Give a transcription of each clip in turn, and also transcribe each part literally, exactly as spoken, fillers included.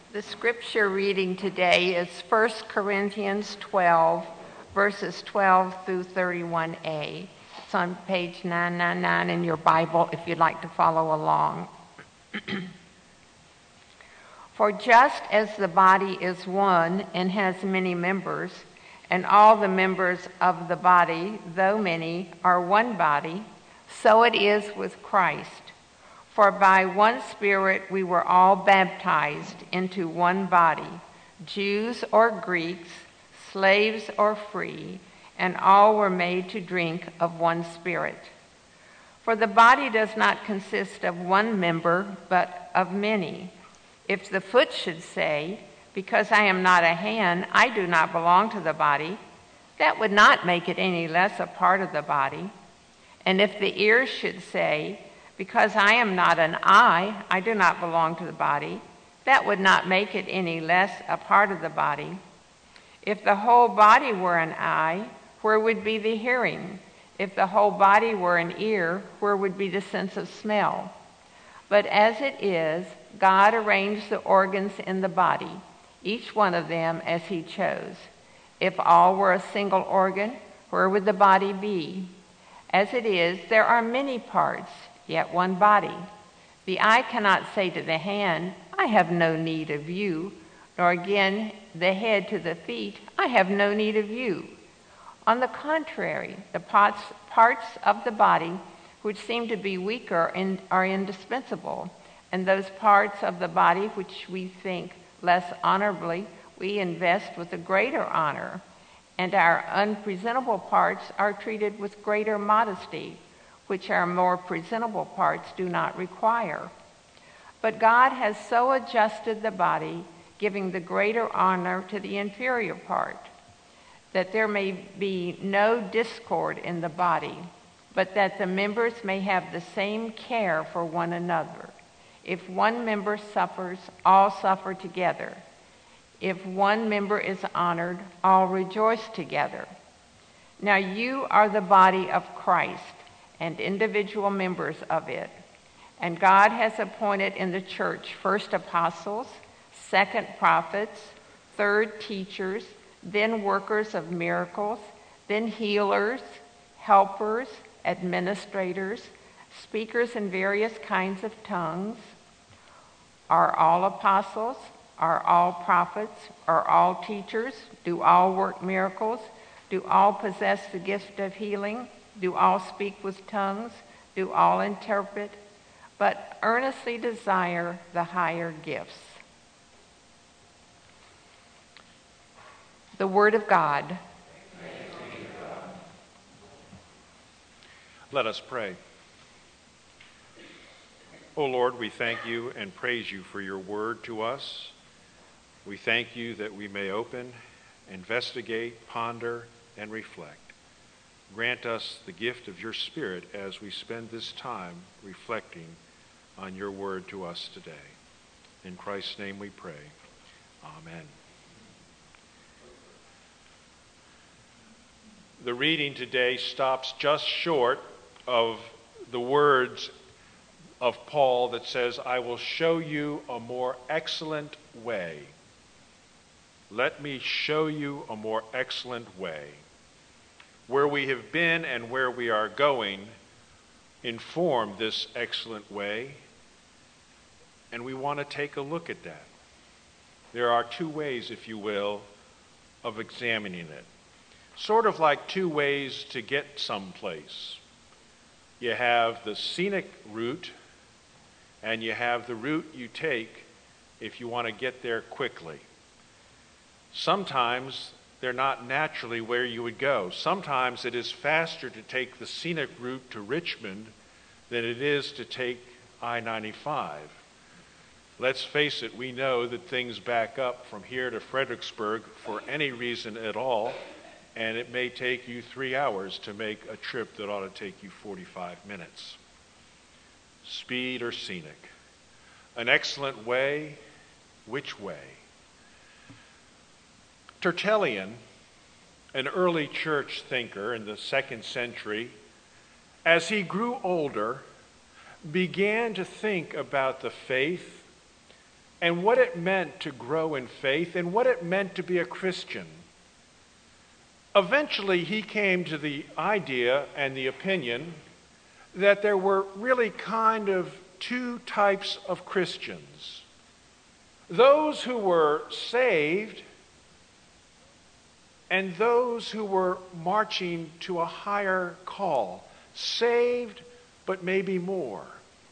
The scripture reading today is First Corinthians twelve, verses twelve through thirty-one a. It's on page nine ninety-nine in your Bible if you'd like to follow along. For just as the body is one and has many members, and all the members of the body, though many, are one body, so it is with Christ. For by one Spirit we were all baptized into one body, Jews or Greeks, slaves or free, and all were made to drink of one Spirit. For the body does not consist of one member, but of many. If the foot should say, "Because I am not a hand, I do not belong to the body," that would not make it any less a part of the body. And if the ear should say, "Because I am not an eye, I do not belong to the body," that would not make it any less a part of the body. If the whole body were an eye, where would be the hearing? If the whole body were an ear, where would be the sense of smell? But as it is, God arranged the organs in the body, each one of them as he chose. If all were a single organ, where would the body be? As it is, there are many parts, yet one body. The eye cannot say to the hand, "I have no need of you," nor again the head to the feet, "I have no need of you." On the contrary, the parts, parts of the body which seem to be weaker are indispensable, and those parts of the body which we think less honorably, we invest with a greater honor, and our unpresentable parts are treated with greater modesty, which our more presentable parts do not require. But God has so adjusted the body, giving the greater honor to the inferior part, that there may be no discord in the body, but that the members may have the same care for one another. If one member suffers, all suffer together. If one member is honored, all rejoice together. Now you are the body of Christ, and individual members of it. And God has appointed in the church first apostles, second prophets, third teachers, then workers of miracles, then healers, helpers, administrators, speakers in various kinds of tongues. Are all apostles? Are all prophets? Are all teachers? Do all work miracles? Do all possess the gift of healing? Do all speak with tongues? Do all interpret? But earnestly desire the higher gifts. The Word of God. Let us pray. O Lord, we thank you and praise you for your word to us. We thank you that we may open, investigate, ponder, and reflect. Grant us the gift of your Spirit as we spend this time reflecting on your word to us today. In Christ's name we pray. Amen. The reading today stops just short of the words of Paul that says, "I will show you a more excellent way." Let me show you a more excellent way. Where we have been and where we are going inform this excellent way, and we want to take a look at that. There are two ways, if you will, of examining it. Sort of like two ways to get someplace. You have the scenic route, and you have the route you take if you want to get there quickly. Sometimes they're not naturally where you would go. Sometimes it is faster to take the scenic route to Richmond than it is to take I ninety-five. Let's face it, we know that things back up from here to Fredericksburg for any reason at all, and it may take you three hours to make a trip that ought to take you forty-five minutes. Speed or scenic? An excellent way, which way? Tertullian, an early church thinker in the second century, as he grew older, began to think about the faith and what it meant to grow in faith and what it meant to be a Christian. Eventually, he came to the idea and the opinion that there were really kind of two types of Christians. Those who were saved and those who were marching to a higher call. Saved, but maybe more.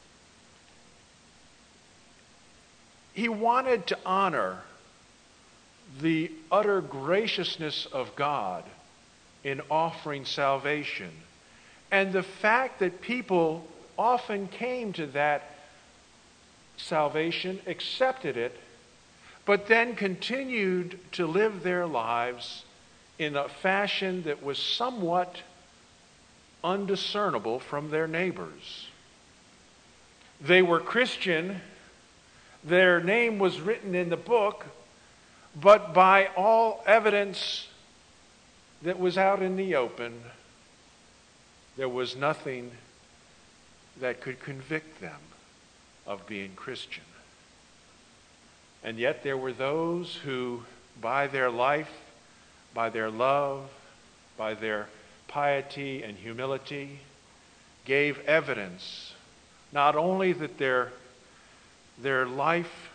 He wanted to honor the utter graciousness of God in offering salvation. And the fact that people often came to that salvation, accepted it, but then continued to live their lives in a fashion that was somewhat undiscernible from their neighbors. They were Christian, their name was written in the book, but by all evidence that was out in the open, there was nothing that could convict them of being Christian. And yet there were those who, by their life, by their love, by their piety and humility, gave evidence not only that their, their life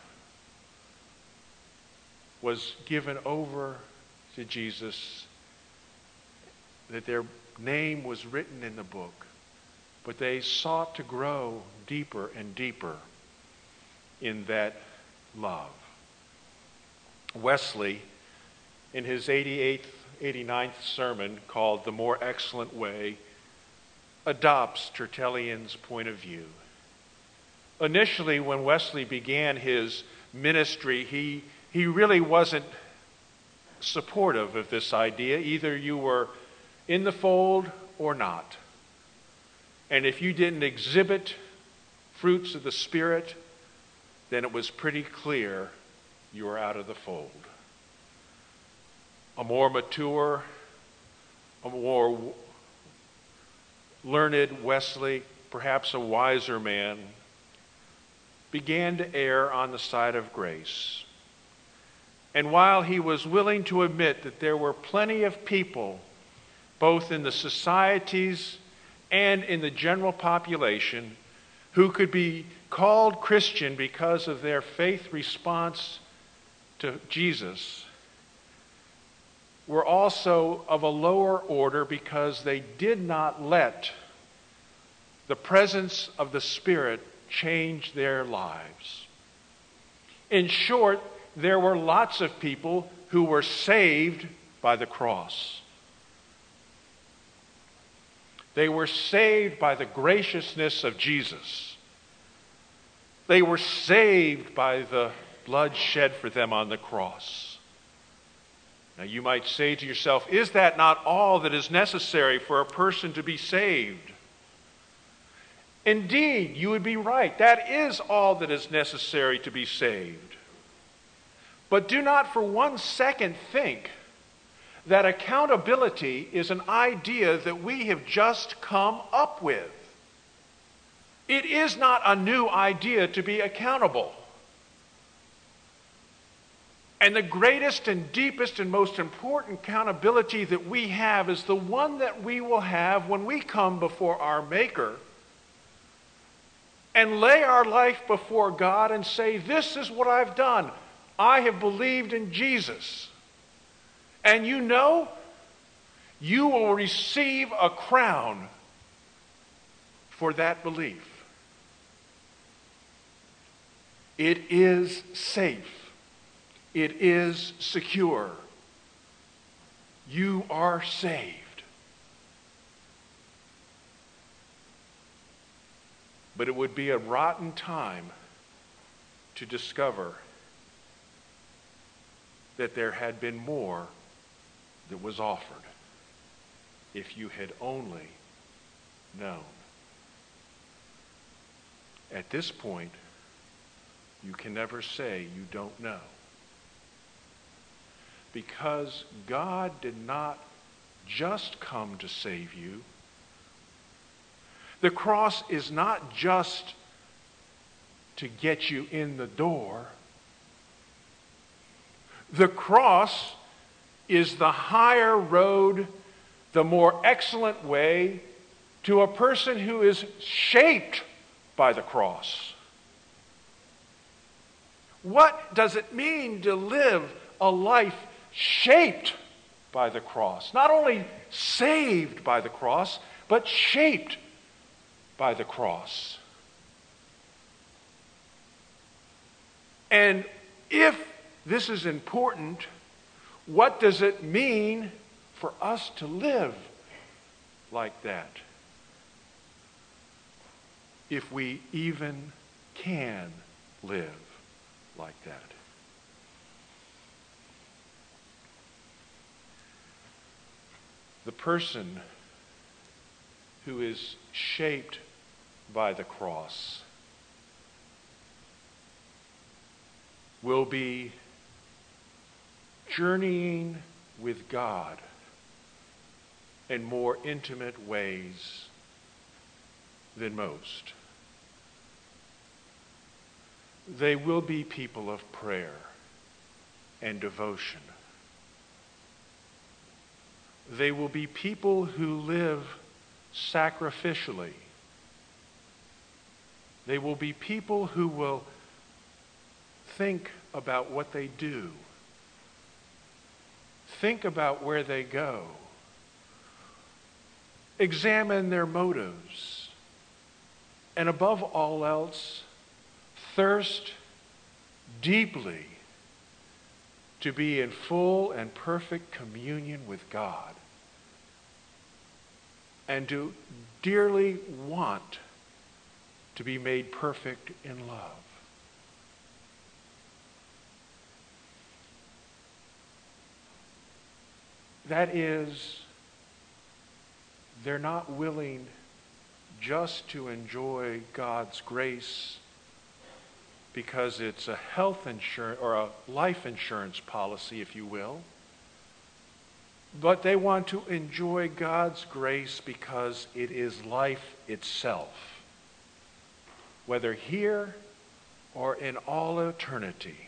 was given over to Jesus, that their name was written in the book, but they sought to grow deeper and deeper in that love. Wesley, in his eighty-eighth, eighty-ninth sermon called The More Excellent Way, adopts Tertullian's point of view. Initially, when Wesley began his ministry, he, he really wasn't supportive of this idea. Either you were in the fold or not. And if you didn't exhibit fruits of the Spirit, then it was pretty clear you were out of the fold. A more mature, a more learned Wesley, perhaps a wiser man, began to err on the side of grace. And while he was willing to admit that there were plenty of people, both in the societies and in the general population, who could be called Christian because of their faith response to Jesus, were also of a lower order because they did not let the presence of the Spirit change their lives. In short, there were lots of people who were saved by the cross. They were saved by the graciousness of Jesus. They were saved by the blood shed for them on the cross. Now you might say to yourself, is that not all that is necessary for a person to be saved? Indeed, you would be right. That is all that is necessary to be saved. But do not for one second think that accountability is an idea that we have just come up with. It is not a new idea to be accountable. And the greatest and deepest and most important accountability that we have is the one that we will have when we come before our Maker and lay our life before God and say, this is what I've done. I have believed in Jesus. And you know, you will receive a crown for that belief. It is safe. It is secure. You are saved. But it would be a rotten time to discover that there had been more that was offered if you had only known. At this point, you can never say you don't know. Because God did not just come to save you. The cross is not just to get you in the door. The cross is the higher road, the more excellent way to a person who is shaped by the cross. What does it mean to live a life shaped by the cross? Not only saved by the cross, but shaped by the cross. And if this is important, what does it mean for us to live like that? If we even can live like that. The person who is shaped by the cross will be journeying with God in more intimate ways than most. They will be people of prayer and devotion. They will be people who live sacrificially. They will be people who will think about what they do. Think about where they go. Examine their motives. And above all else, thirst deeply to be in full and perfect communion with God, and to dearly want to be made perfect in love. That is, they're not willing just to enjoy God's grace because it's a health insurance or a life insurance policy, if you will. But they want to enjoy God's grace because it is life itself, whether here or in all eternity.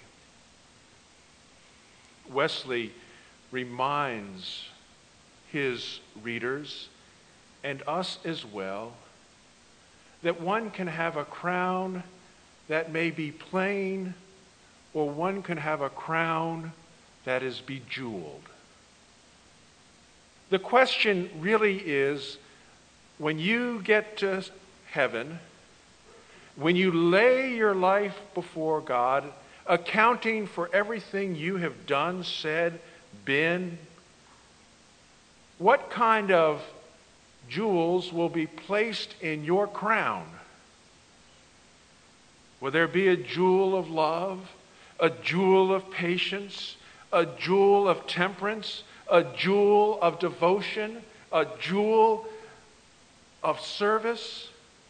Wesley reminds his readers, and us as well, that one can have a crown that may be plain, or one can have a crown that is bejeweled. The question really is, when you get to heaven, when you lay your life before God, accounting for everything you have done, said, been, what kind of jewels will be placed in your crown? Will there be a jewel of love, a jewel of patience, a jewel of temperance, a jewel of devotion, a jewel of service?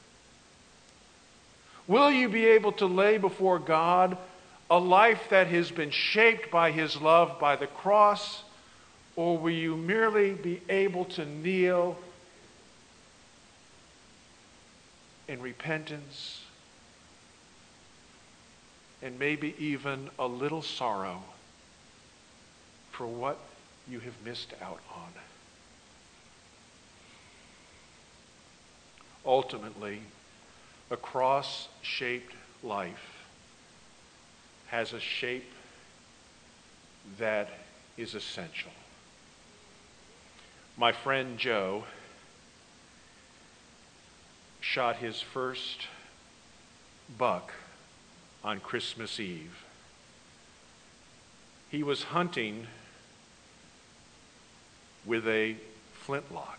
Will you be able to lay before God a life that has been shaped by His love by the cross, or will you merely be able to kneel in repentance and maybe even a little sorrow for what you have missed out on? Ultimately, a cross-shaped life has a shape that is essential. My friend Joe shot his first buck on Christmas Eve. He was hunting with a flintlock,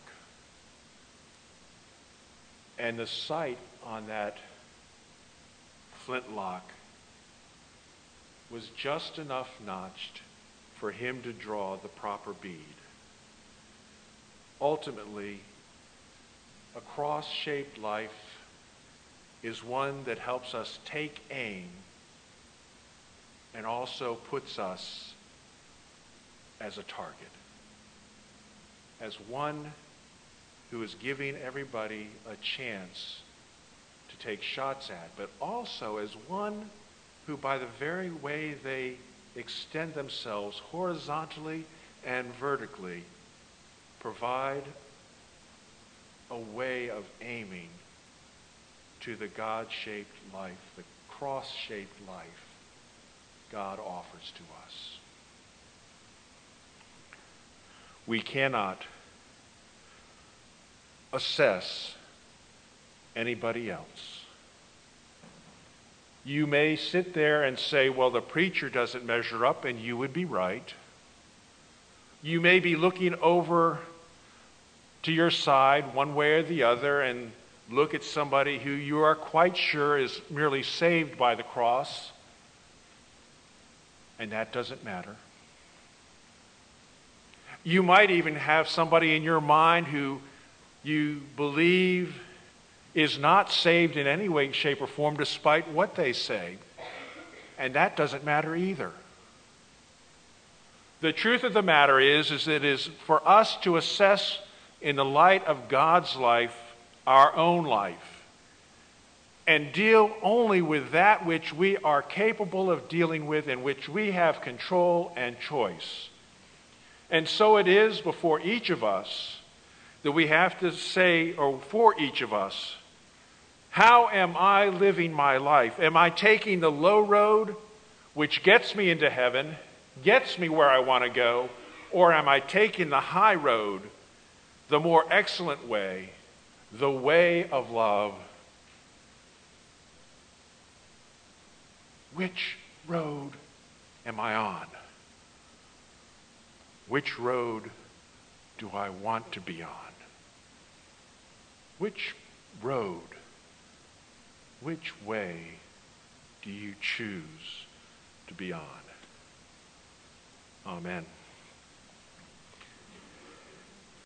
and the sight on that flintlock was just enough notched for him to draw the proper bead. Ultimately, a cross-shaped life is one that helps us take aim and also puts us as a target, as one who is giving everybody a chance to take shots at, but also as one who, by the very way they extend themselves horizontally and vertically, provide a way of aiming to the God-shaped life, the cross-shaped life God offers to us. We cannot assess anybody else. You may sit there and say, well, the preacher doesn't measure up, and you would be right. You may be looking over to your side one way or the other and look at somebody who you are quite sure is merely saved by the cross, and that doesn't matter. You might even have somebody in your mind who you believe is not saved in any way, shape, or form despite what they say, and that doesn't matter either. The truth of the matter is, is that it is for us to assess in the light of God's life our own life and deal only with that which we are capable of dealing with, in which we have control and choice. And so it is before each of us that we have to say, or for each of us, how am I living my life? Am I taking the low road, which gets me into heaven, gets me where I want to go, or am I taking the high road, the more excellent way, the way of love? Which road am I on? Which road do I want to be on? Which road, which way do you choose to be on? Amen.